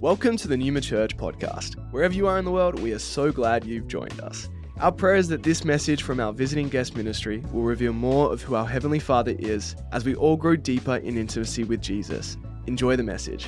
Welcome to the Numa Church podcast. Wherever you are in the world, we are so glad you've joined us. Our prayer is that this message from our visiting guest ministry will reveal more of who our Heavenly Father is as we all grow deeper in intimacy with Jesus. Enjoy the message.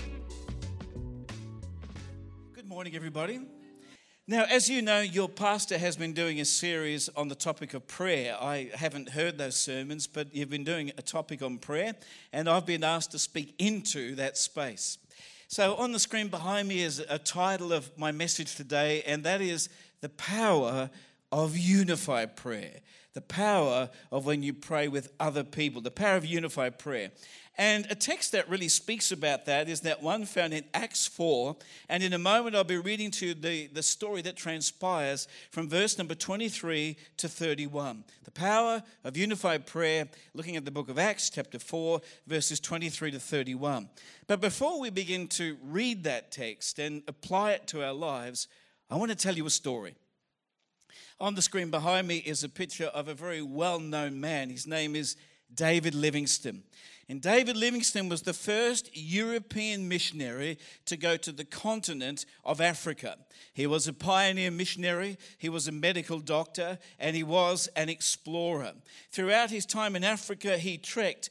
Good morning, everybody. Now, as you know, your pastor has been doing a series on the topic of prayer. I haven't heard those sermons, but you've been doing a topic on prayer, and I've been asked to speak into that space. So on the screen behind me is a title of my message today, and that is The Power of Unified Prayer. The power of when you pray with other people, the power of unified prayer. And a text that really speaks about that is that one found in Acts 4. And in a moment, I'll be reading to you the story that transpires from verse number 23 to 31. The power of unified prayer, looking at the book of Acts, chapter 4, verses 23 to 31. But before we begin to read that text and apply it to our lives, I want to tell you a story. On the screen behind me is a picture of a very well-known man. His name is David Livingstone. And David Livingstone was the first European missionary to go to the continent of Africa. He was a pioneer missionary, he was a medical doctor, and he was an explorer. Throughout his time in Africa, he trekked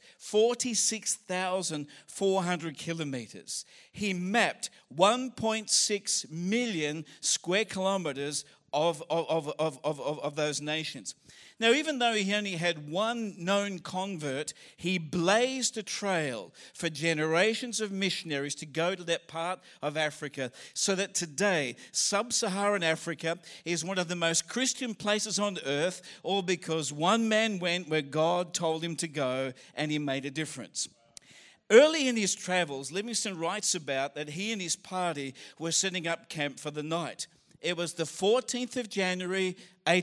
46,400 kilometers. He mapped 1.6 million square kilometers of those nations. Now, even though he only had one known convert, he blazed a trail for generations of missionaries to go to that part of Africa, so that today, sub-Saharan Africa is one of the most Christian places on earth, all because one man went where God told him to go, and he made a difference. Early in his travels, Livingstone writes about that he and his party were setting up camp for the night. It was the 14th of January,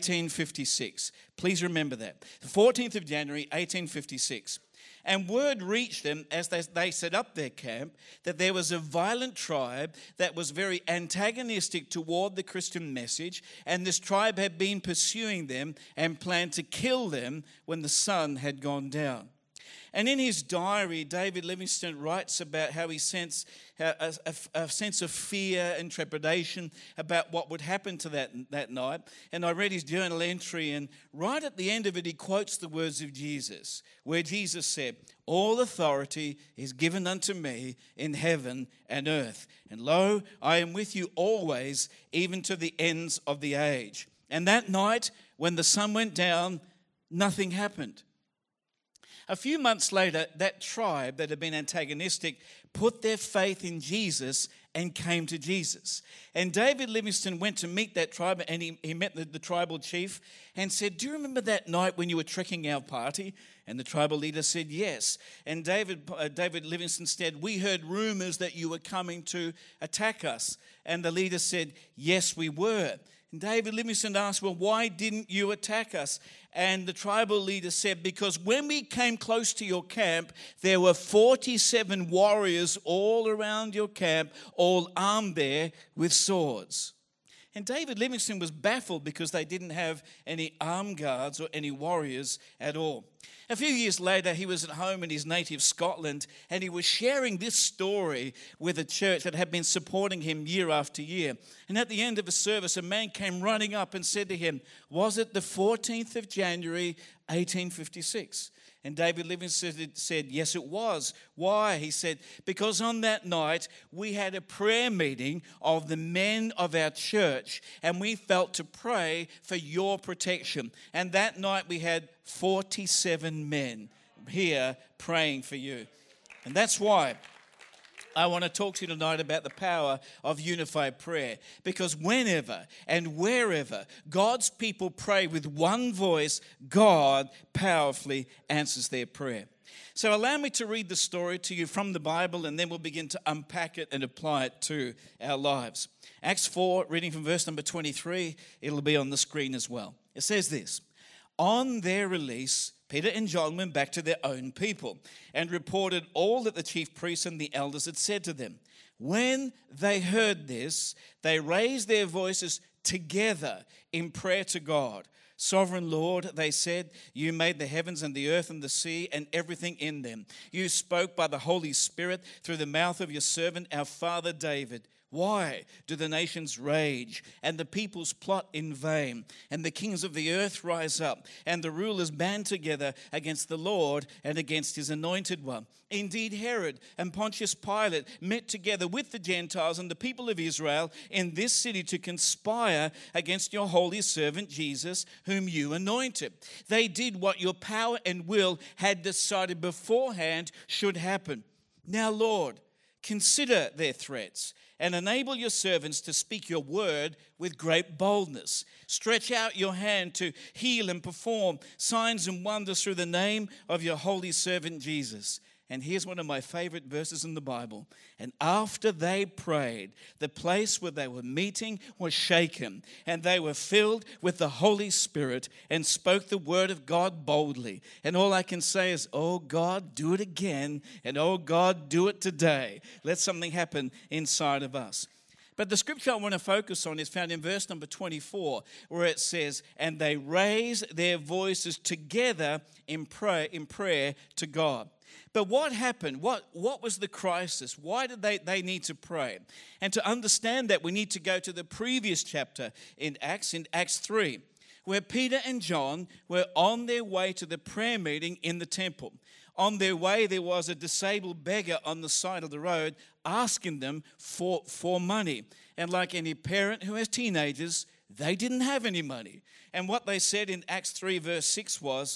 1856. Please remember that. The 14th of January, 1856. And word reached them as they set up their camp that there was a violent tribe that was very antagonistic toward the Christian message, and this tribe had been pursuing them and planned to kill them when the sun had gone down. And in his diary, David Livingstone writes about how he sensed a sense of fear and trepidation about what would happen to that night. And I read his journal entry, and right at the end of it, he quotes the words of Jesus, where Jesus said, "All authority is given unto me in heaven and earth. And lo, I am with you always, even to the ends of the age." And that night, when the sun went down, nothing happened. A few months later, that tribe that had been antagonistic put their faith in Jesus and came to Jesus. And David Livingstone went to meet that tribe, and he met the tribal chief and said, "Do you remember that night when you were trekking our party?" And the tribal leader said, "Yes." And David Livingstone said, "We heard rumors that you were coming to attack us." And the leader said, "Yes, we were." And David Livingstone asked, "Well, why didn't you attack us?" And the tribal leader said, "Because when we came close to your camp, there were 47 warriors all around your camp, all armed there with swords." And David Livingstone was baffled because they didn't have any armed guards or any warriors at all. A few years later, he was at home in his native Scotland, and he was sharing this story with a church that had been supporting him year after year. And at the end of the service, a man came running up and said to him, "Was it the 14th of January, 1856? And David Livingstone said, "Yes, it was." "Why?" He said, "Because on that night we had a prayer meeting of the men of our church, and we felt to pray for your protection. And that night we had 47 men here praying for you." And that's why I want to talk to you tonight about the power of unified prayer. Because whenever and wherever God's people pray with one voice, God powerfully answers their prayer. So allow me to read the story to you from the Bible, and then we'll begin to unpack it and apply it to our lives. Acts 4, reading from verse number 23, it'll be on the screen as well. It says this: "On their release, Peter and John went back to their own people and reported all that the chief priests and the elders had said to them. When they heard this, they raised their voices together in prayer to God. 'Sovereign Lord,' they said, 'you made the heavens and the earth and the sea and everything in them. You spoke by the Holy Spirit through the mouth of your servant, our father David. Why do the nations rage and the peoples plot in vain? And the kings of the earth rise up and the rulers band together against the Lord and against his anointed one. Indeed, Herod and Pontius Pilate met together with the Gentiles and the people of Israel in this city to conspire against your holy servant Jesus, whom you anointed. They did what your power and will had decided beforehand should happen. Now, Lord, consider their threats and enable your servants to speak your word with great boldness. Stretch out your hand to heal and perform signs and wonders through the name of your holy servant Jesus. And here's one of my favorite verses in the Bible. And after they prayed, the place where they were meeting was shaken, and they were filled with the Holy Spirit and spoke the word of God boldly. And all I can say is, oh God, do it again, and oh God, do it today. Let something happen inside of us. But the scripture I want to focus on is found in verse number 24, where it says, and they raised their voices together in prayer to God. But what happened? What was the crisis? Why did they need to pray? And to understand that, we need to go to the previous chapter in Acts 3, where Peter and John were on their way to the prayer meeting in the temple. On their way, there was a disabled beggar on the side of the road asking them for money. And like any parent who has teenagers, they didn't have any money. And what they said in Acts 3 verse 6 was,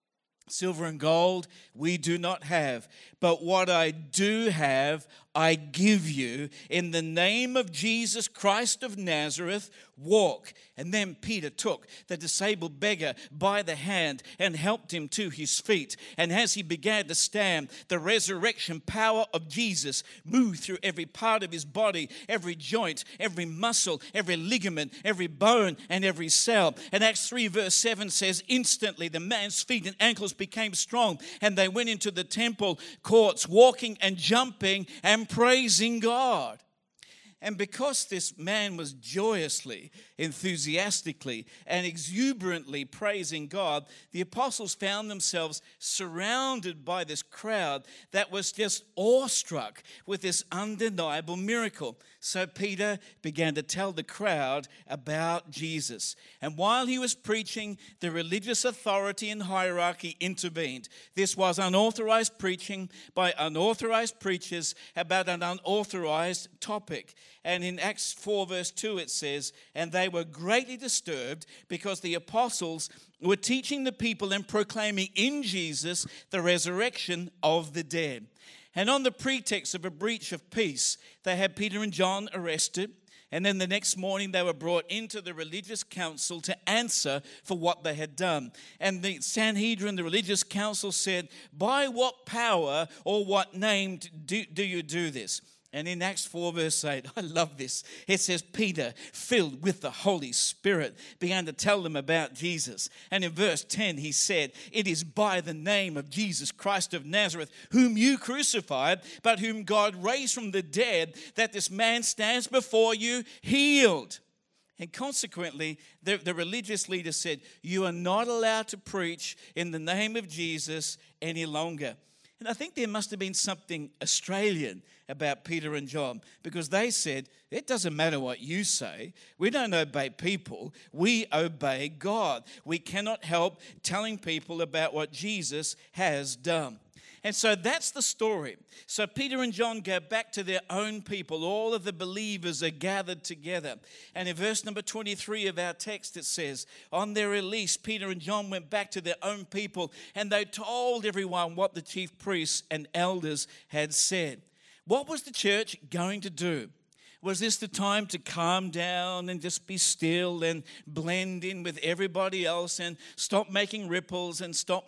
silver and gold we do not have, but what I do have, I give you. In the name of Jesus Christ of Nazareth, walk. And then Peter took the disabled beggar by the hand and helped him to his feet. And as he began to stand, the resurrection power of Jesus moved through every part of his body, every joint, every muscle, every ligament, every bone, and every cell. And Acts 3 verse 7 says, instantly the man's feet and ankles became strong, and they went into the temple courts, walking and jumping and praising God. And because this man was joyously, enthusiastically, and exuberantly praising God, the apostles found themselves surrounded by this crowd that was just awestruck with this undeniable miracle. So Peter began to tell the crowd about Jesus. And while he was preaching, the religious authority and hierarchy intervened. This was unauthorized preaching by unauthorized preachers about an unauthorized topic. And in Acts 4 verse 2 it says, and they were greatly disturbed because the apostles were teaching the people and proclaiming in Jesus the resurrection of the dead. And on the pretext of a breach of peace, they had Peter and John arrested. And then the next morning they were brought into the religious council to answer for what they had done. And the Sanhedrin, the religious council, said, by what power or what name do you do this? And in Acts 4 verse 8, I love this. It says, Peter, filled with the Holy Spirit, began to tell them about Jesus. And in verse 10 he said, it is by the name of Jesus Christ of Nazareth, whom you crucified, but whom God raised from the dead, that this man stands before you healed. And consequently, the religious leader said, you are not allowed to preach in the name of Jesus any longer. And I think there must have been something Australian about Peter and John, because they said, it doesn't matter what you say. We don't obey people. We obey God. We cannot help telling people about what Jesus has done. And so that's the story. So Peter and John go back to their own people. All of the believers are gathered together. And in verse number 23 of our text, it says, on their release, Peter and John went back to their own people, and they told everyone what the chief priests and elders had said. What was the church going to do? Was this the time to calm down and just be still and blend in with everybody else and stop making ripples and stop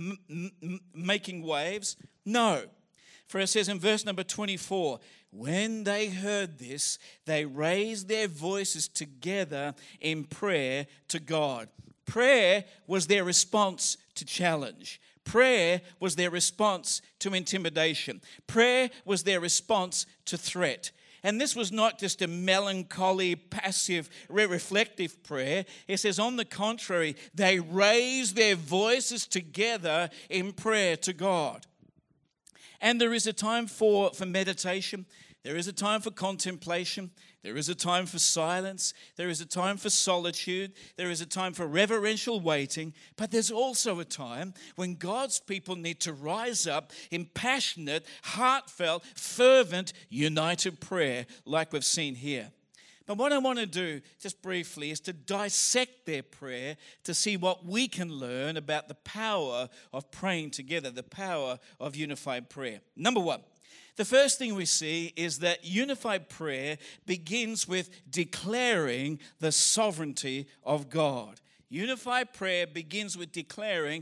making waves? No. For it says in verse number 24, when they heard this, they raised their voices together in prayer to God. Prayer was their response to challenge. Prayer was their response to intimidation. Prayer was their response to threat. And this was not just a melancholy, passive, reflective prayer. It says, on the contrary, they raised their voices together in prayer to God. And there is a time for meditation. There is a time for contemplation. There is a time for silence. There is a time for solitude. There is a time for reverential waiting. But there's also a time when God's people need to rise up in passionate, heartfelt, fervent, united prayer like we've seen here. But what I want to do, just briefly, is to dissect their prayer to see what we can learn about the power of praying together, the power of unified prayer. Number one, the first thing we see is that unified prayer begins with declaring the sovereignty of God. Unified prayer begins with declaring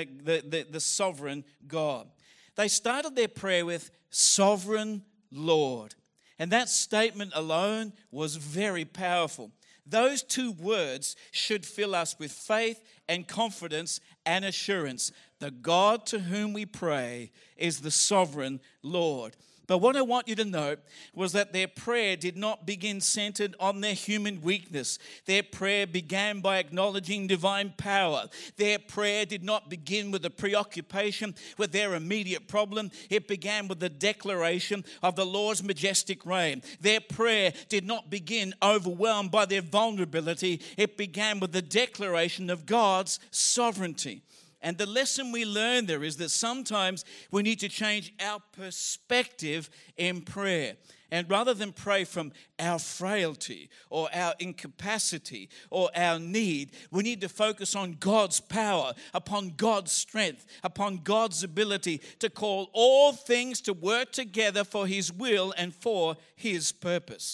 the sovereign God. They started their prayer with Sovereign Lord. And that statement alone was very powerful. Those two words should fill us with faith and confidence and assurance. The God to whom we pray is the sovereign Lord. But what I want you to note was that their prayer did not begin centered on their human weakness. Their prayer began by acknowledging divine power. Their prayer did not begin with a preoccupation with their immediate problem. It began with the declaration of the Lord's majestic reign. Their prayer did not begin overwhelmed by their vulnerability. It began with the declaration of God's sovereignty. And the lesson we learn there is that sometimes we need to change our perspective in prayer. And rather than pray from our frailty or our incapacity or our need, we need to focus on God's power, upon God's strength, upon God's ability to call all things to work together for His will and for His purpose.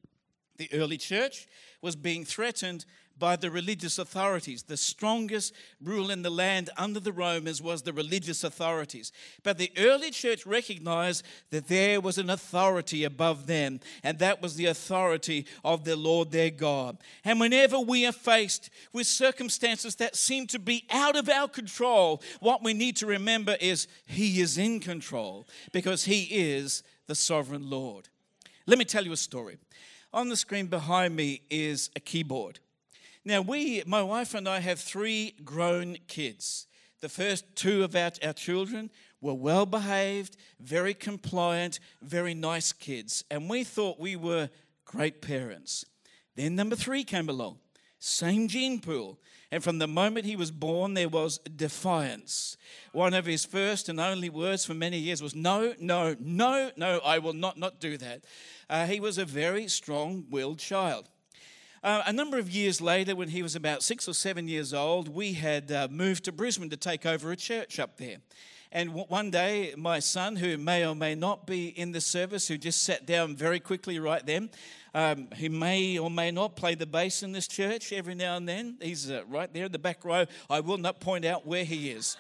The early church was being threatened by the religious authorities. The strongest rule in the land under the Romans was the religious authorities. But the early church recognized that there was an authority above them, and that was the authority of the Lord their God. And whenever we are faced with circumstances that seem to be out of our control, what we need to remember is He is in control because He is the sovereign Lord. Let me tell you a story. On the screen behind me is a keyboard. Now, my wife and I have 3 grown kids. The first 2 of our children were well-behaved, very compliant, very nice kids. And we thought we were great parents. Then number 3 came along. Same gene pool. And from the moment he was born, there was defiance. One of his first and only words for many years was, no, no, no, no, I will not do that. He was a very strong-willed child. A number of years later, when he was about 6 or 7 years old, we had moved to Brisbane to take over a church up there. And one day, my son, who may or may not be in the service, who just sat down very quickly right then, he may or may not play the bass in this church every now and then. He's right there in the back row. I will not point out where he is.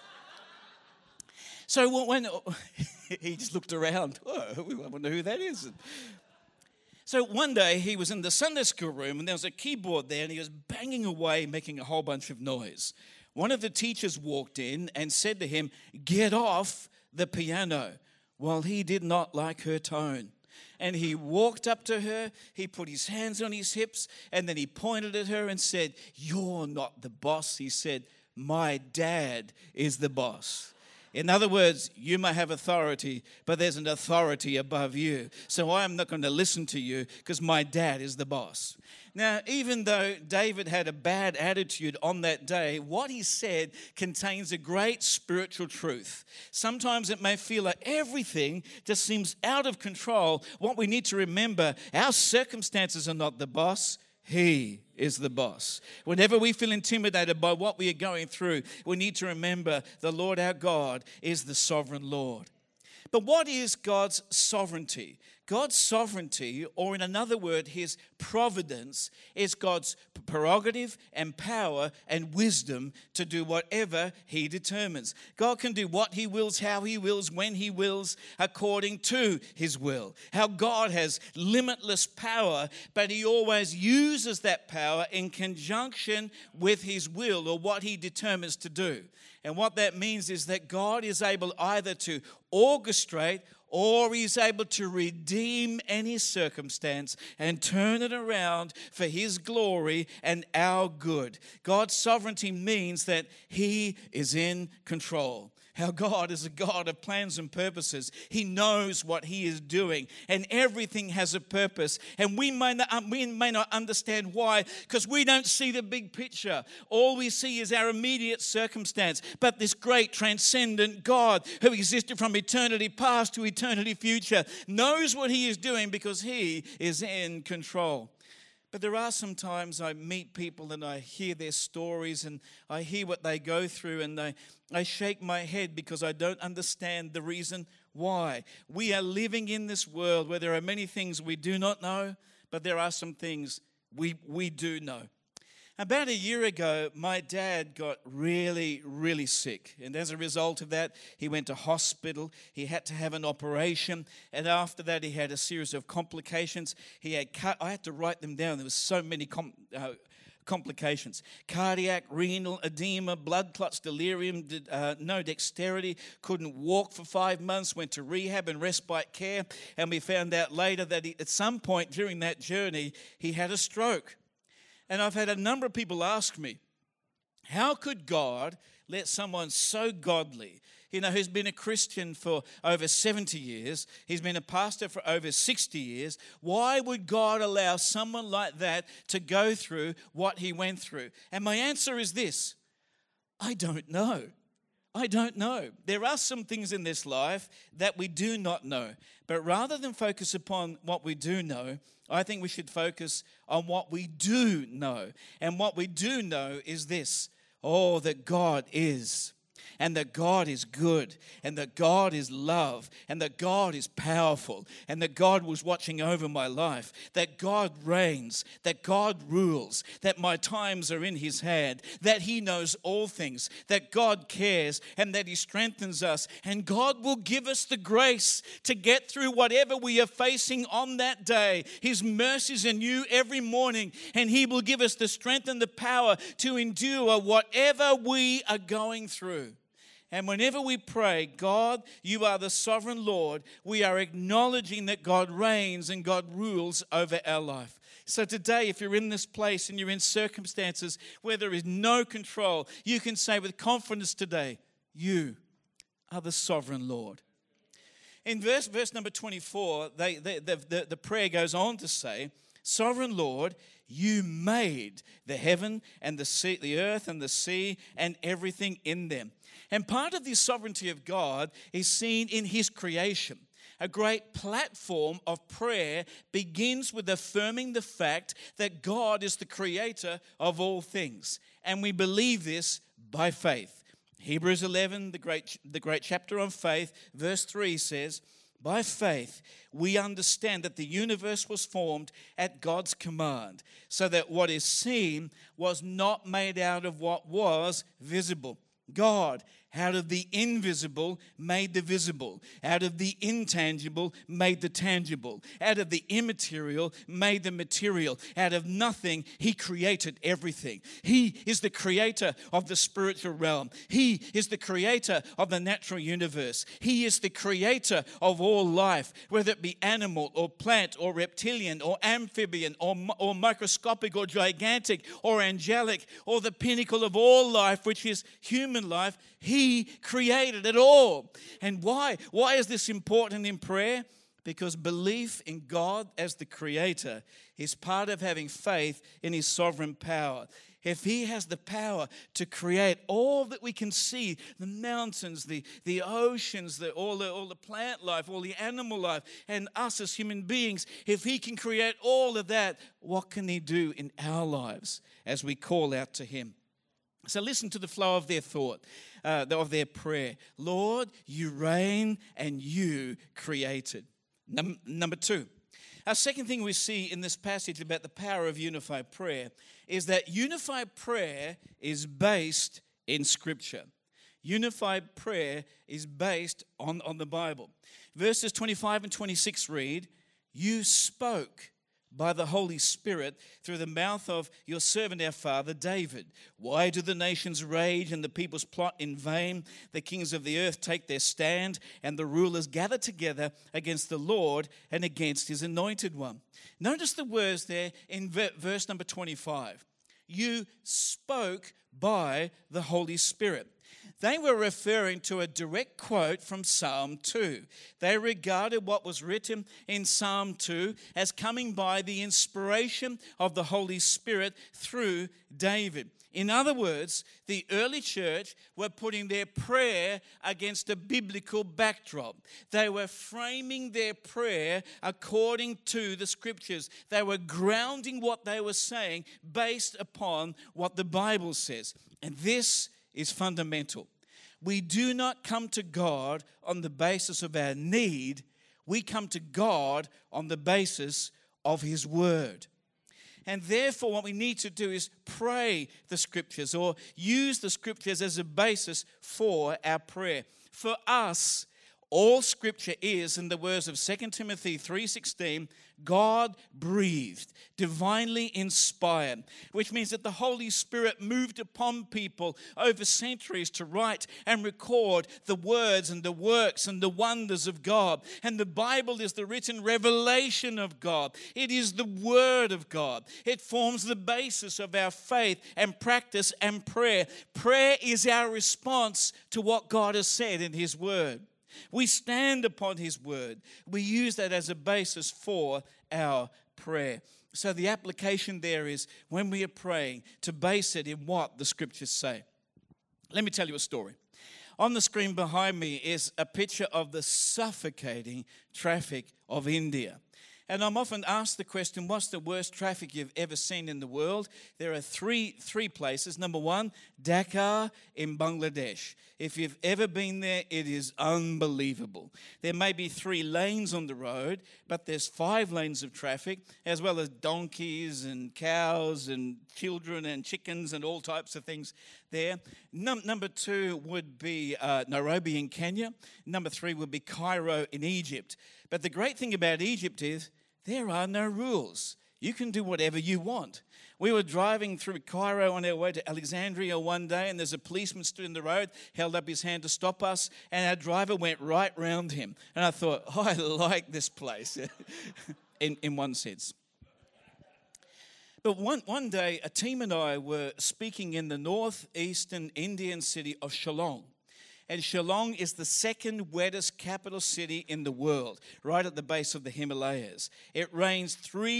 So when he just looked around, I wonder who that is. So one day he was in the Sunday school room and there was a keyboard there and he was banging away, making a whole bunch of noise. One of the teachers walked in and said to him, "Get off the piano." Well, he did not like her tone. And he walked up to her, he put his hands on his hips, and then he pointed at her and said, "You're not the boss." He said, "My dad is the boss." In other words, you may have authority, but there's an authority above you. So I am not going to listen to you because my dad is the boss. Now, even though David had a bad attitude on that day, what he said contains a great spiritual truth. Sometimes it may feel like everything just seems out of control. What we need to remember, our circumstances are not the boss. He is the boss. Whenever we feel intimidated by what we are going through, we need to remember the Lord our God is the sovereign Lord. But what is God's sovereignty? God's sovereignty, or in another word, His providence, is God's prerogative and power and wisdom to do whatever He determines. God can do what He wills, how He wills, when He wills, according to His will. How God has limitless power, but He always uses that power in conjunction with His will or what He determines to do. And what that means is that God is able either to orchestrate or He's able to redeem any circumstance and turn it around for His glory and our good. God's sovereignty means that He is in control. Our God is a God of plans and purposes. He knows what He is doing, and everything has a purpose. And we may not understand why, because we don't see the big picture. All we see is our immediate circumstance. But this great transcendent God who existed from eternity past to eternity future knows what He is doing because He is in control. But there are some times I meet people and I hear their stories and I hear what they go through, and I shake my head because I don't understand the reason why. We are living in this world where there are many things we do not know, but there are some things we do know. About a year ago, my dad got really, really sick. And as a result of that, he went to hospital. He had to have an operation. And after that, he had a series of complications. I had to write them down. There were so many complications. Cardiac, renal, edema, blood clots, delirium, no dexterity, couldn't walk for 5 months, went to rehab and respite care. And we found out later that at some point during that journey, he had a stroke. And I've had a number of people ask me, how could God let someone so godly, who's been a Christian for over 70 years, he's been a pastor for over 60 years, why would God allow someone like that to go through what he went through? And my answer is this: I don't know. I don't know. There are some things in this life that we do not know. But rather than focus upon what we do know, I think we should focus on what we do know. And what we do know is this: that God is. And that God is good, and that God is love, and that God is powerful, and that God was watching over my life, that God reigns, that God rules, that my times are in His hand, that He knows all things, that God cares, and that He strengthens us, and God will give us the grace to get through whatever we are facing on that day. His mercies are new every morning, and He will give us the strength and the power to endure whatever we are going through. And whenever we pray, God, you are the sovereign Lord, we are acknowledging that God reigns and God rules over our life. So today, if you're in this place and you're in circumstances where there is no control, you can say with confidence today, you are the sovereign Lord. In verse number 24, the prayer goes on to say, Sovereign Lord, you made the heaven and the sea, the earth and the sea and everything in them. And part of the sovereignty of God is seen in His creation. A great platform of prayer begins with affirming the fact that God is the creator of all things. And we believe this by faith. Hebrews 11, the great chapter on faith, verse 3 says, by faith, we understand that the universe was formed at God's command, so that what is seen was not made out of what was visible. God, out of the invisible, made the visible. Out of the intangible, made the tangible. Out of the immaterial, made the material. Out of nothing, He created everything. He is the creator of the spiritual realm. He is the creator of the natural universe. He is the creator of all life, whether it be animal or plant or reptilian or amphibian or microscopic or gigantic or angelic or the pinnacle of all life, which is human life. He created it all. And why? Why is this important in prayer? Because belief in God as the creator is part of having faith in His sovereign power. If He has the power to create all that we can see, the mountains, the oceans, all the plant life, all the animal life, and us as human beings, if He can create all of that, what can He do in our lives as we call out to Him? So listen to the flow of their thought, of their prayer. Lord, you reign and you created. Number 2. Our second thing we see in this passage about the power of unified prayer is that unified prayer is based in Scripture. Unified prayer is based on the Bible. Verses 25 and 26 read, you spoke by the Holy Spirit through the mouth of your servant our father David. Why do the nations rage and the peoples plot in vain? The kings of the earth take their stand and the rulers gather together against the Lord and against His anointed one. Notice the words there in verse number 25. You spoke by the Holy Spirit. They were referring to a direct quote from Psalm 2. They regarded what was written in Psalm 2 as coming by the inspiration of the Holy Spirit through David. In other words, the early church were putting their prayer against a biblical backdrop. They were framing their prayer according to the scriptures. They were grounding what they were saying based upon what the Bible says. And this is fundamental. We do not come to God on the basis of our need. We come to God on the basis of His Word. And therefore, what we need to do is pray the scriptures or use the scriptures as a basis for our prayer. For us, all scripture is, in the words of 2 Timothy 3:16, God-breathed, divinely inspired, which means that the Holy Spirit moved upon people over centuries to write and record the words and the works and the wonders of God. And the Bible is the written revelation of God. It is the Word of God. It forms the basis of our faith and practice and prayer. Prayer is our response to what God has said in His Word. We stand upon His Word. We use that as a basis for our prayer. So the application there is, when we are praying, to base it in what the scriptures say. Let me tell you a story. On the screen behind me is a picture of the suffocating traffic of India. And I'm often asked the question, what's the worst traffic you've ever seen in the world? There are three places. Number one, Dhaka in Bangladesh. If you've ever been there, it is unbelievable. There may be 3 lanes on the road, but there's 5 lanes of traffic, as well as donkeys and cows and children and chickens and all types of things there. Number 2 would be Nairobi in Kenya. Number 3 would be Cairo in Egypt. But the great thing about Egypt is there are no rules. You can do whatever you want. We were driving through Cairo on our way to Alexandria one day, and there's a policeman stood in the road, held up his hand to stop us, and our driver went right round him. And I thought, I like this place, in one sense. But one day, a team and I were speaking in the northeastern Indian city of Shillong. And Shillong is the second wettest capital city in the world, right at the base of the Himalayas. It rains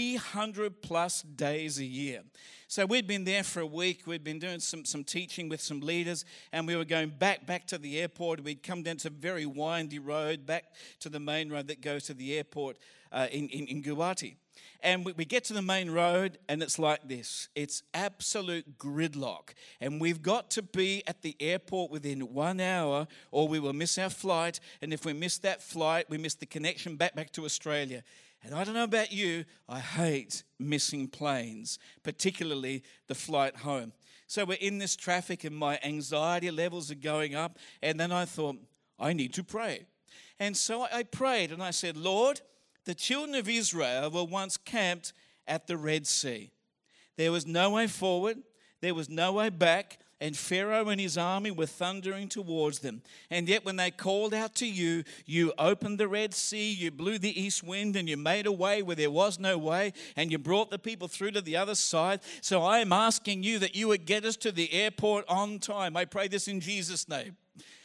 300 plus days a year. So we'd been there for a week. We'd been doing some teaching with some leaders, and we were going back to the airport. We'd come down to a very windy road, back to the main road that goes to the airport in Guwahati. And we get to the main road, and it's like this. It's absolute gridlock. And we've got to be at the airport within 1 hour, or we will miss our flight. And if we miss that flight, we miss the connection back to Australia. And I don't know about you, I hate missing planes, particularly the flight home. So we're in this traffic, and my anxiety levels are going up. And then I thought, I need to pray. And so I prayed, and I said, Lord, the children of Israel were once camped at the Red Sea. There was no way forward, there was no way back, and Pharaoh and his army were thundering towards them. And yet when they called out to you, you opened the Red Sea, you blew the east wind, and you made a way where there was no way, and you brought the people through to the other side. So I am asking you that you would get us to the airport on time. I pray this in Jesus' name.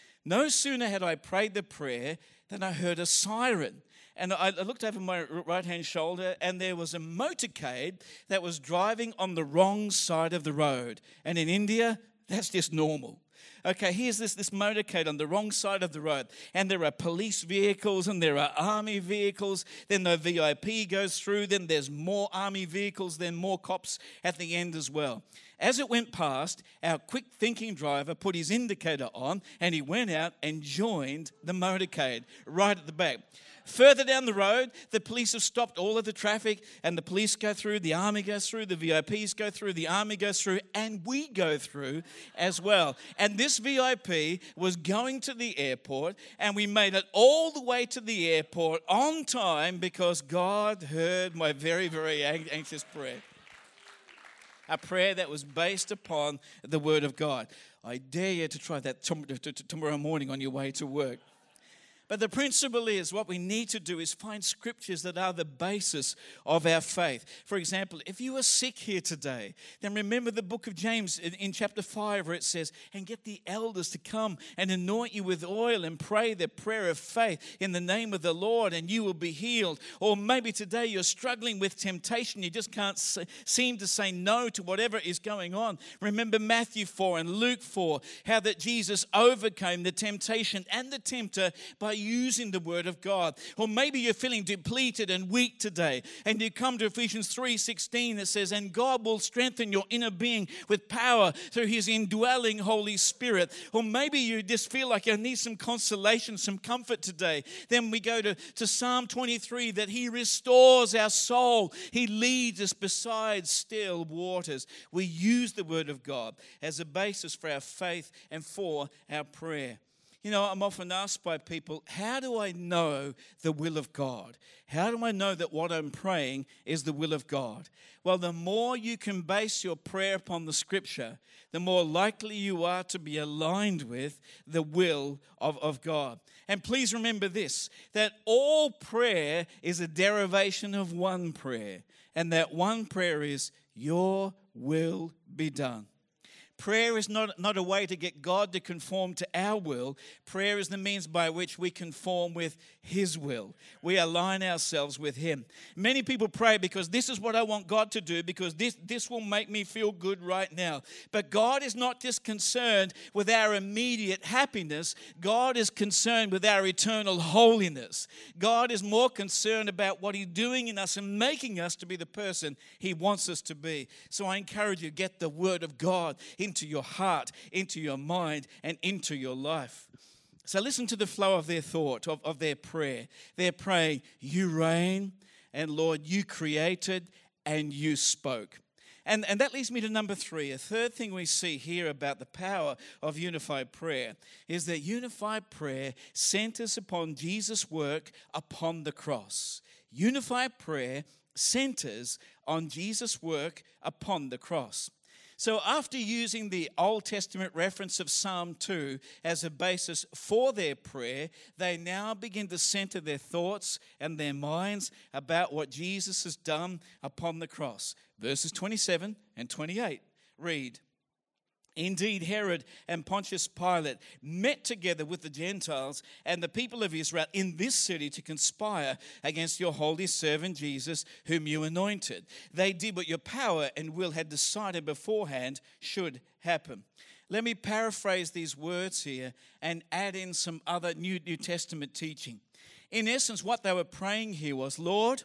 No sooner had I prayed the prayer than I heard a siren. And I looked over my right-hand shoulder, and there was a motorcade that was driving on the wrong side of the road. And in India, that's just normal. Okay, here's this motorcade on the wrong side of the road. And there are police vehicles, and there are army vehicles. Then the VIP goes through. Then there's more army vehicles, then more cops at the end as well. As it went past, our quick-thinking driver put his indicator on, and he went out and joined the motorcade right at the back. Further down the road, the police have stopped all of the traffic, and the police go through, the army goes through, the VIPs go through, the army goes through, and we go through as well. And this VIP was going to the airport, and we made it all the way to the airport on time because God heard my very, very anxious prayer. A prayer that was based upon the Word of God. I dare you to try that tomorrow morning on your way to work. But the principle is what we need to do is find scriptures that are the basis of our faith. For example, if you are sick here today, then remember the book of James in chapter 5 where it says, and get the elders to come and anoint you with oil and pray the prayer of faith in the name of the Lord and you will be healed. Or maybe today you're struggling with temptation. You just can't seem to say no to whatever is going on. Remember Matthew 4 and Luke 4, how that Jesus overcame the temptation and the tempter by using the word of God. Or maybe you're feeling depleted and weak today and you come to Ephesians 3:16 that says, and God will strengthen your inner being with power through his indwelling Holy Spirit. Or maybe you just feel like you need some consolation, some comfort today. Then we go to Psalm 23 that he restores our soul. He leads us beside still waters. We use the word of God as a basis for our faith and for our prayer. You know, I'm often asked by people, how do I know the will of God? How do I know that what I'm praying is the will of God? Well, the more you can base your prayer upon the scripture, the more likely you are to be aligned with the will of God. And please remember this, that all prayer is a derivation of one prayer. And that one prayer is, your will be done. Prayer is not a way to get God to conform to our will. Prayer is the means by which we conform with his will. We align ourselves with him. Many people pray because this is what I want God to do, because this will make me feel good right now. But God is not just concerned with our immediate happiness. God is concerned with our eternal holiness. God is more concerned about what he's doing in us and making us to be the person he wants us to be. So I encourage you, get the word of God into your heart, into your mind, and into your life. So listen to the flow of their thought, of their prayer. They're praying, you reign, and Lord, you created, and you spoke. And that leads me to number 3. A third thing we see here about the power of unified prayer is that unified prayer centers upon Jesus' work upon the cross. Unified prayer centers on Jesus' work upon the cross. So after using the Old Testament reference of Psalm 2 as a basis for their prayer, they now begin to center their thoughts and their minds about what Jesus has done upon the cross. Verses 27 and 28 read, indeed, Herod and Pontius Pilate met together with the Gentiles and the people of Israel in this city to conspire against your holy servant Jesus, whom you anointed. They did what your power and will had decided beforehand should happen. Let me paraphrase these words here and add in some other New Testament teaching. In essence, what they were praying here was, Lord,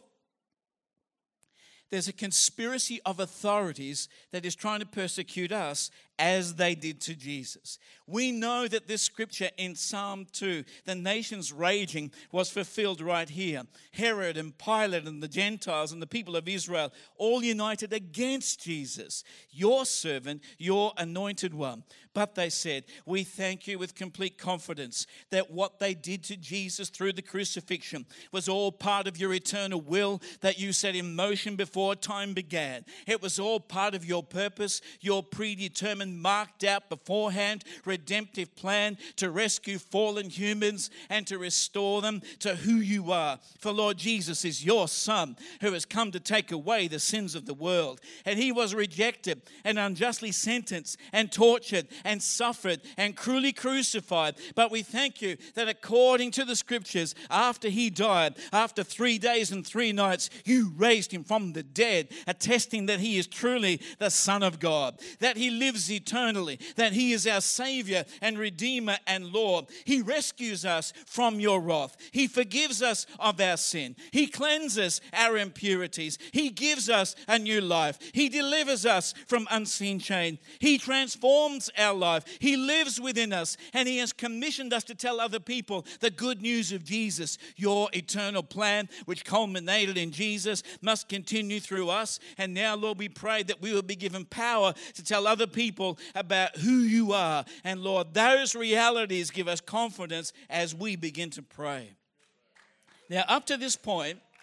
there's a conspiracy of authorities that is trying to persecute us as they did to Jesus. We know that this scripture in Psalm 2, the nations raging, was fulfilled right here. Herod and Pilate and the Gentiles and the people of Israel all united against Jesus, your servant, your anointed one. But they said, we thank you with complete confidence that what they did to Jesus through the crucifixion was all part of your eternal will that you set in motion before time began. It was all part of your purpose, your predetermined, marked out beforehand redemptive plan to rescue fallen humans and to restore them to who you are. For Lord Jesus is your Son who has come to take away the sins of the world. And he was rejected and unjustly sentenced and tortured and suffered and cruelly crucified. But we thank you that according to the scriptures, after he died, after 3 days and 3 nights, you raised him from the dead, attesting that he is truly the Son of God, that he lives eternally, that he is our Savior and Redeemer and Lord. He rescues us from your wrath. He forgives us of our sin. He cleanses our impurities. He gives us a new life. He delivers us from unseen shame. He transforms our life. He lives within us, and he has commissioned us to tell other people the good news of Jesus. Your eternal plan, which culminated in Jesus, must continue through us. And now, Lord, we pray that we will be given power to tell other people about who you are. And Lord, those realities give us confidence as we begin to pray. Now, up to this point,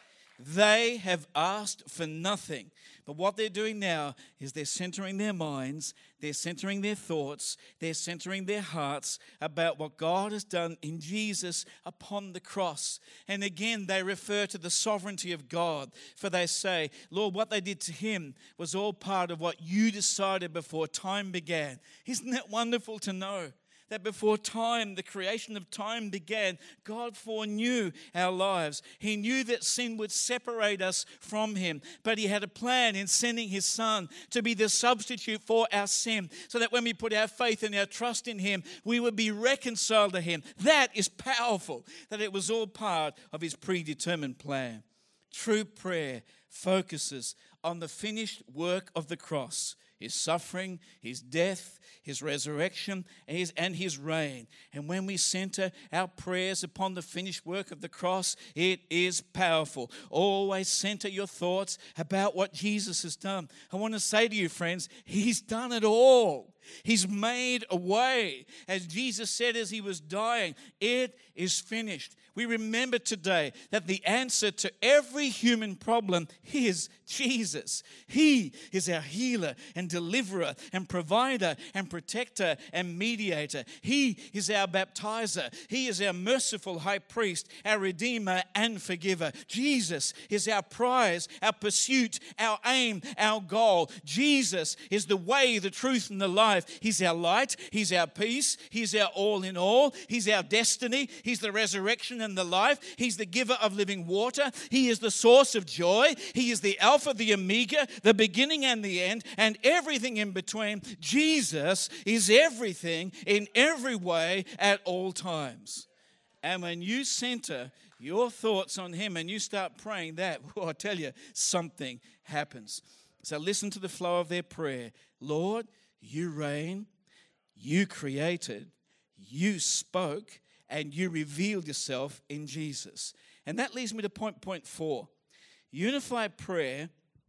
They have asked for nothing. But what they're doing now is they're centering their minds, they're centering their thoughts, they're centering their hearts about what God has done in Jesus upon the cross. And again, they refer to the sovereignty of God, for they say, Lord, what they did to him was all part of what you decided before time began. Isn't that wonderful to know? That before time, the creation of time began, God foreknew our lives. He knew that sin would separate us from him, but he had a plan in sending his son to be the substitute for our sin, so that when we put our faith and our trust in him, we would be reconciled to him. That is powerful, that it was all part of his predetermined plan. True prayer focuses on the finished work of the cross, his suffering, his death, his resurrection, and his reign. And when we center our prayers upon the finished work of the cross, it is powerful. Always center your thoughts about what Jesus has done. I want to say to you, friends, he's done it all. He's made a way. As Jesus said as he was dying, it is finished. We remember today that the answer to every human problem is Jesus. He is our healer and deliverer and provider and protector and mediator. He is our baptizer. He is our merciful high priest, our redeemer and forgiver. Jesus is our prize, our pursuit, our aim, our goal. Jesus is the way, the truth, and the life. He's our light. He's our peace. He's our all in all. He's our destiny. He's the resurrection and the life. He's the giver of living water. He is the source of joy. He is the Alpha, the Omega, the beginning and the end, and everything in between. Jesus is everything in every way at all times. And when you center your thoughts on him and you start praying that, well, I tell you, something happens. So listen to the flow of their prayer. Lord, you reign, you created, you spoke, and you revealed yourself in Jesus. And that leads me to point 4. Unified prayer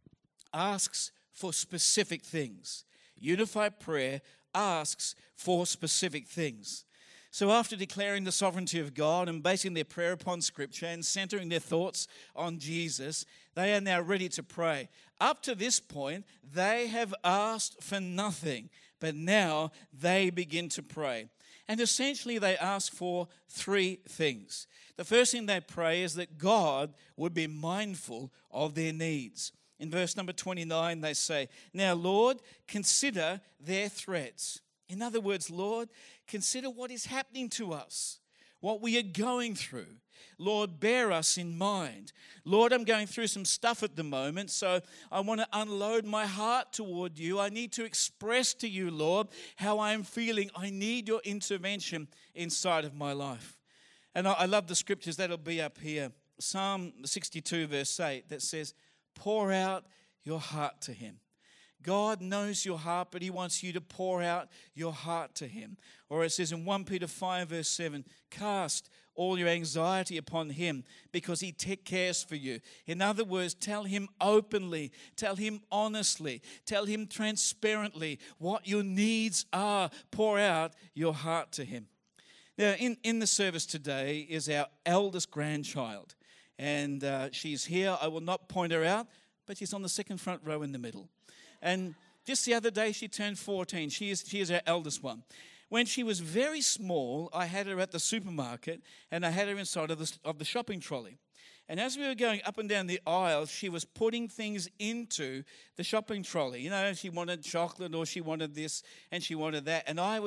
asks for specific things. Unified prayer asks for specific things. So after declaring the sovereignty of God and basing their prayer upon Scripture and centering their thoughts on Jesus, they are now ready to pray. Up to this point, they have asked for nothing, but now they begin to pray. And essentially they ask for 3 things. The first thing they pray is that God would be mindful of their needs. In verse number 29, they say, "Now, Lord, consider their threats." In other words, Lord, consider what is happening to us, what we are going through. Lord, bear us in mind. Lord, I'm going through some stuff at the moment, so I want to unload my heart toward you. I need to express to you, Lord, how I am feeling. I need your intervention inside of my life. And I love the scriptures that'll be up here. Psalm 62, verse 8, that says, "Pour out your heart to him." God knows your heart, but he wants you to pour out your heart to him. Or it says in 1 Peter 5, verse 7, "Cast all your anxiety upon him because he cares for you." In other words, tell him openly, tell him honestly, tell him transparently what your needs are. Pour out your heart to him. Now, in the service today is our eldest grandchild. And she's here. I will not point her out, but she's on the second front row in the middle. And just the other day, she turned 14. She is our eldest one. When she was very small, I had her at the supermarket, and I had her inside of the shopping trolley. And as we were going up and down the aisle, she was putting things into the shopping trolley. You know, she wanted chocolate, or she wanted this, and she wanted that. And I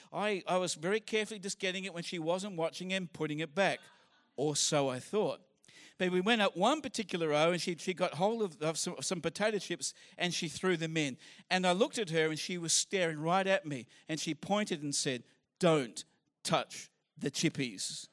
was very carefully just getting it when she wasn't watching and putting it back. Or so I thought. But we went up one particular row, and she got hold of some potato chips, and she threw them in. And I looked at her, and she was staring right at me. And she pointed and said, "Don't touch the chippies."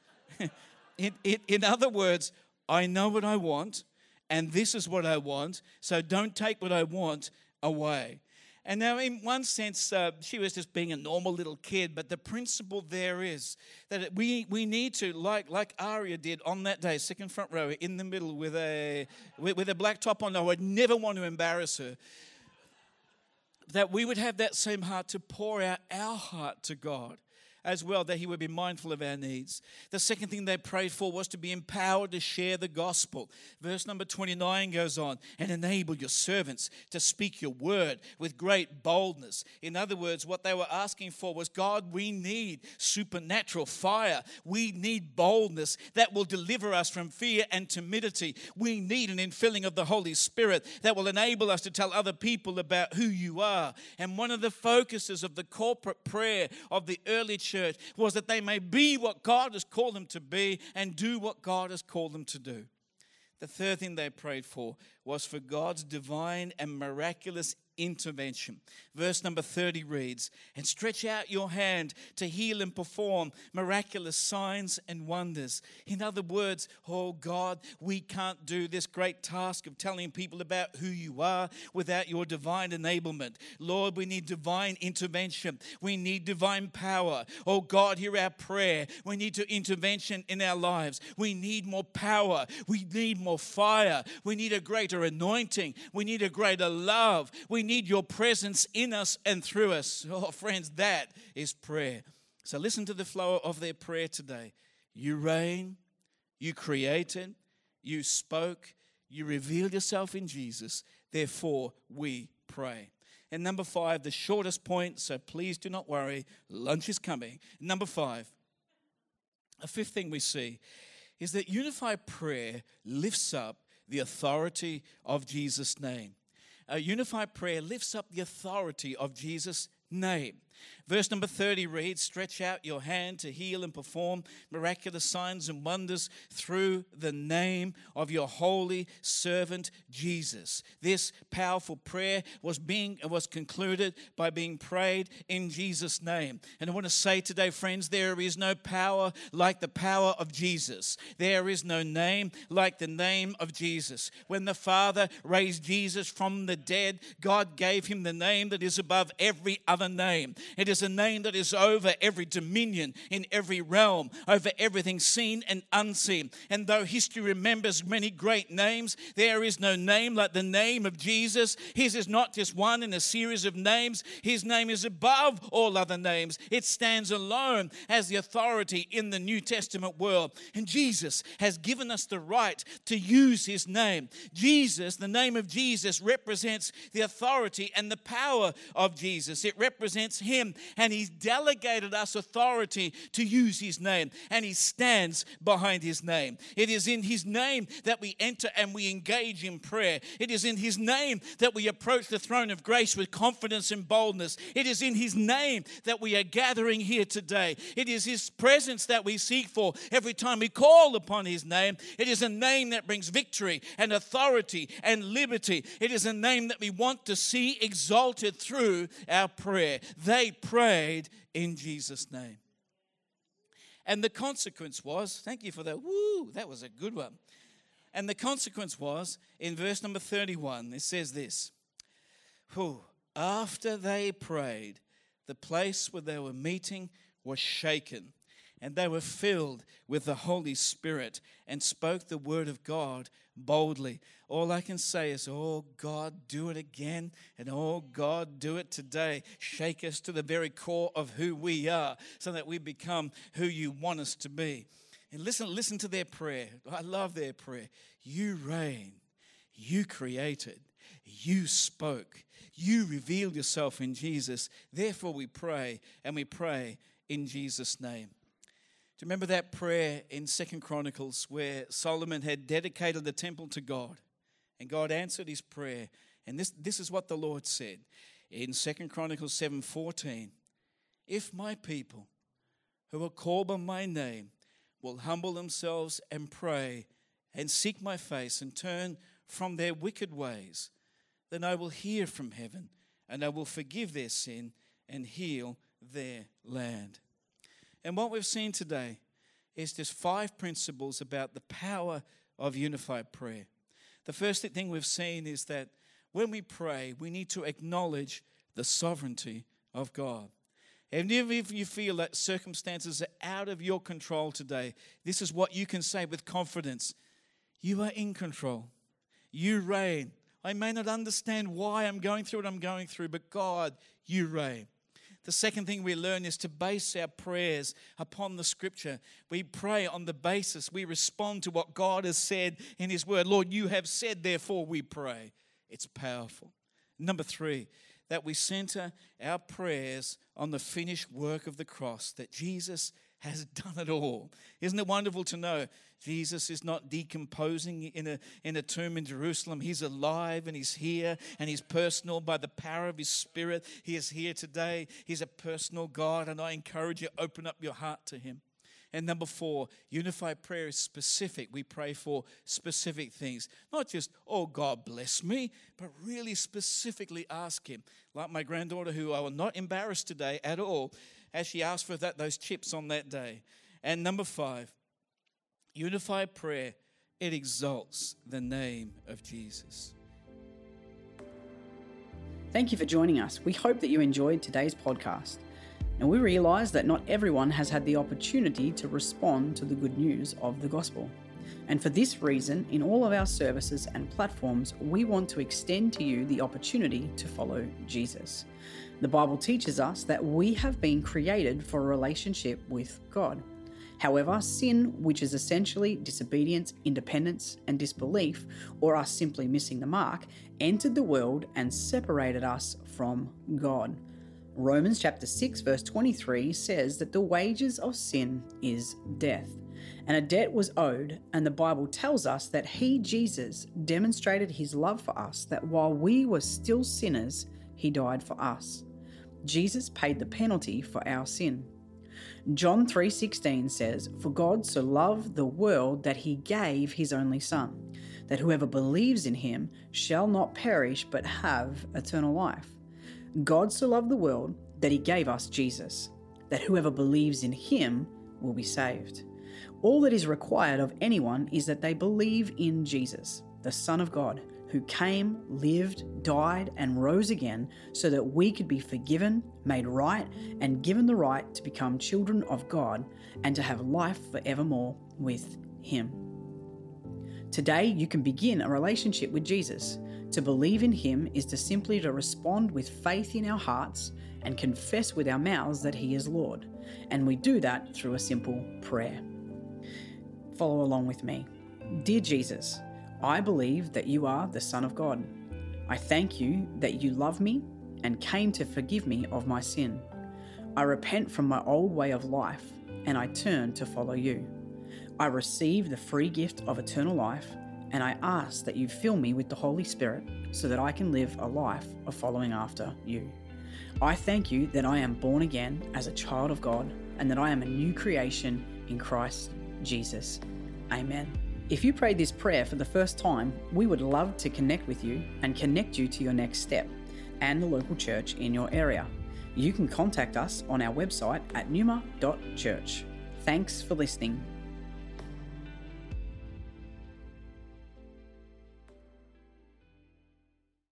In other words, I know what I want, and this is what I want, so don't take what I want away. And now, in one sense, she was just being a normal little kid, but the principle there is that we need to, like Aria did on that day, second front row, in the middle with a black top on. I would never want to embarrass her. That we would have that same heart to pour out our heart to God. as well, that he would be mindful of our needs. The second thing they prayed for was to be empowered to share the gospel. Verse number 29 goes on, and enable your servants to speak your word with great boldness. In other words, what they were asking for was, God, we need supernatural fire. We need boldness that will deliver us from fear and timidity. We need an infilling of the Holy Spirit that will enable us to tell other people about who you are. And one of the focuses of the corporate prayer of the early church was that they may be what God has called them to be and do what God has called them to do. The third thing they prayed for was for God's divine and miraculous intervention. Verse number 30 reads, and stretch out your hand to heal and perform miraculous signs and wonders. In other words, oh God, we can't do this great task of telling people about who you are without your divine enablement. Lord, we need divine intervention. We need divine power. Oh God, hear our prayer. We need intervention in our lives. We need more power. We need more fire. We need a greater anointing. We need a greater love. We need your presence in us and through us. Oh, friends, that is prayer. So listen to the flow of their prayer today. You reign, you created, you spoke, you revealed yourself in Jesus. Therefore, we pray. And number 5, the shortest point, so please do not worry, lunch is coming. Number 5, a fifth thing we see is that unified prayer lifts up the authority of Jesus' name. A unified prayer lifts up the authority of Jesus' name. Verse number 30 reads, stretch out your hand to heal and perform miraculous signs and wonders through the name of your holy servant Jesus. This powerful prayer was concluded by being prayed in Jesus' name. And I want to say today, friends, there is no power like the power of Jesus. There is no name like the name of Jesus. When the Father raised Jesus from the dead, God gave him the name that is above every other name. It is a name that is over every dominion, in every realm, over everything seen and unseen. And though history remembers many great names, there is no name like the name of Jesus. His is not just one in a series of names. His name is above all other names. It stands alone as the authority in the New Testament world. And Jesus has given us the right to use his name. Jesus, the name of Jesus, represents the authority and the power of Jesus. It represents him, and he's delegated us authority to use his name, and he stands behind his name. It is in his name that we enter and we engage in prayer. It is in his name that we approach the throne of grace with confidence and boldness. It is in his name that we are gathering here today. It is his presence that we seek for every time we call upon his name. It is a name that brings victory and authority and liberty. It is a name that we want to see exalted through our prayer. They prayed in Jesus' name. And the consequence was, thank you for that. Woo, that was a good one. And the consequence was, in verse number 31, it says this. After they prayed, the place where they were meeting was shaken, and they were filled with the Holy Spirit and spoke the word of God boldly. All I can say is, oh God, do it again, and oh God, do it today. Shake us to the very core of who we are so that we become who you want us to be. And listen to their prayer. I love their prayer. You reign, you created, you spoke, you revealed yourself in Jesus. Therefore we pray, and we pray in Jesus' name. Do you remember that prayer in 2 Chronicles where Solomon had dedicated the temple to God? And God answered his prayer. And this is what the Lord said in 2 Chronicles 7:14. If my people who are called by my name will humble themselves and pray and seek my face and turn from their wicked ways, then I will hear from heaven and I will forgive their sin and heal their land. And what we've seen today is just 5 principles about the power of unified prayer. The first thing we've seen is that when we pray, we need to acknowledge the sovereignty of God. And if you feel that circumstances are out of your control today, this is what you can say with confidence. You are in control. You reign. I may not understand why I'm going through what I'm going through, but God, you reign. The second thing we learn is to base our prayers upon the Scripture. We pray on the basis, we respond to what God has said in His Word. Lord, you have said, therefore we pray. It's powerful. Number 3, that we center our prayers on the finished work of the cross, that Jesus has done it all. Isn't it wonderful to know Jesus is not decomposing in a tomb in Jerusalem. He's alive and He's here and He's personal by the power of His Spirit. He is here today. He's a personal God, and I encourage you, open up your heart to Him. And number 4, unified prayer is specific. We pray for specific things. Not just, oh, God bless me, but really specifically ask Him. Like my granddaughter, who I will not embarrass today at all, as she asked for those chips on that day. And number 5, unified prayer, it exalts the name of Jesus. Thank you for joining us. We hope that you enjoyed today's podcast. And we realize that not everyone has had the opportunity to respond to the good news of the gospel. And for this reason, in all of our services and platforms, we want to extend to you the opportunity to follow Jesus. The Bible teaches us that we have been created for a relationship with God. However, sin, which is essentially disobedience, independence, and disbelief, or us simply missing the mark, entered the world and separated us from God. Romans chapter 6 verse 23 says that the wages of sin is death. And a debt was owed, and the Bible tells us that He, Jesus, demonstrated His love for us, that while we were still sinners, He died for us. Jesus paid the penalty for our sin. John 3:16 says, "For God so loved the world that He gave His only Son, that whoever believes in Him shall not perish but have eternal life." God so loved the world that He gave us Jesus, that whoever believes in Him will be saved. All that is required of anyone is that they believe in Jesus, the Son of God, who came, lived, died, and rose again so that we could be forgiven, made right, and given the right to become children of God and to have life forevermore with Him. Today, you can begin a relationship with Jesus. To believe in Him is to simply respond with faith in our hearts and confess with our mouths that He is Lord. And we do that through a simple prayer. Follow along with me. Dear Jesus, I believe that You are the Son of God. I thank You that You love me and came to forgive me of my sin. I repent from my old way of life and I turn to follow You. I receive the free gift of eternal life, and I ask that You fill me with the Holy Spirit so that I can live a life of following after You. I thank You that I am born again as a child of God and that I am a new creation in Christ Jesus. Amen. If you prayed this prayer for the first time, we would love to connect with you and connect you to your next step and the local church in your area. You can contact us on our website at numa.church. Thanks for listening.